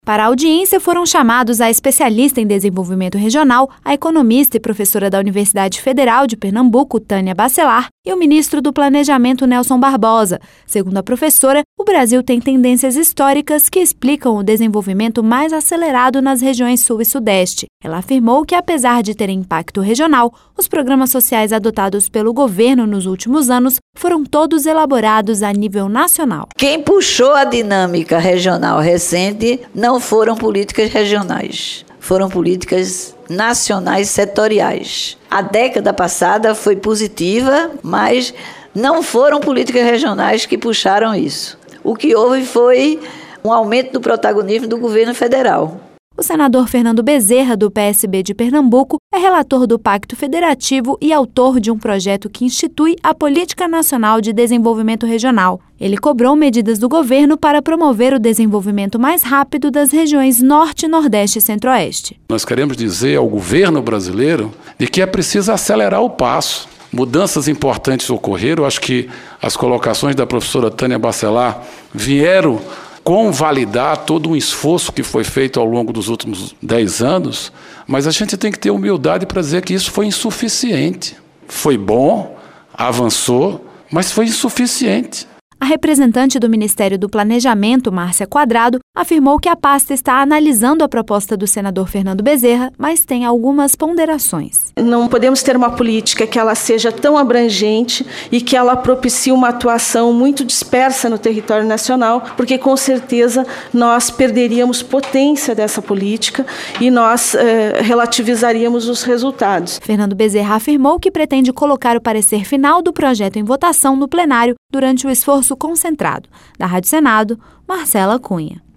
Para a audiência foram chamados a especialista em desenvolvimento regional, a economista e professora da Universidade Federal de Pernambuco, Tânia Bacelar, e o ministro do Planejamento, Nelson Barbosa. Segundo a professora, o Brasil tem tendências históricas que explicam o desenvolvimento mais acelerado nas regiões Sul e Sudeste. Ela afirmou que, apesar de terem impacto regional, os programas sociais adotados pelo governo nos últimos anos foram todos elaborados a nível nacional. Quem puxou a dinâmica regional recente não foram políticas regionais, foram políticas nacionais setoriais. A década passada foi positiva, mas não foram políticas regionais que puxaram isso. O que houve foi um aumento do protagonismo do governo federal. O senador Fernando Bezerra, do PSB de Pernambuco, é relator do Pacto Federativo e autor de um projeto que institui a Política Nacional de Desenvolvimento Regional. Ele cobrou medidas do governo para promover o desenvolvimento mais rápido das regiões Norte, Nordeste e Centro-Oeste. Nós queremos dizer ao governo brasileiro de que é preciso acelerar o passo. Mudanças importantes ocorreram. Eu acho que as colocações da professora Tânia Bacelar vieram convalidar todo um esforço que foi feito ao longo dos últimos 10 anos, mas a gente tem que ter humildade para dizer que isso foi insuficiente. Foi bom, avançou, mas foi insuficiente. A representante do Ministério do Planejamento, Márcia Quadrado, afirmou que a pasta está analisando a proposta do senador Fernando Bezerra, mas tem algumas ponderações. Não podemos ter uma política que ela seja tão abrangente e que ela propicie uma atuação muito dispersa no território nacional, porque com certeza nós perderíamos potência dessa política e nós relativizaríamos os resultados. Fernando Bezerra afirmou que pretende colocar o parecer final do projeto em votação no plenário durante o esforço concentrado. Da Rádio Senado, Marcela Cunha.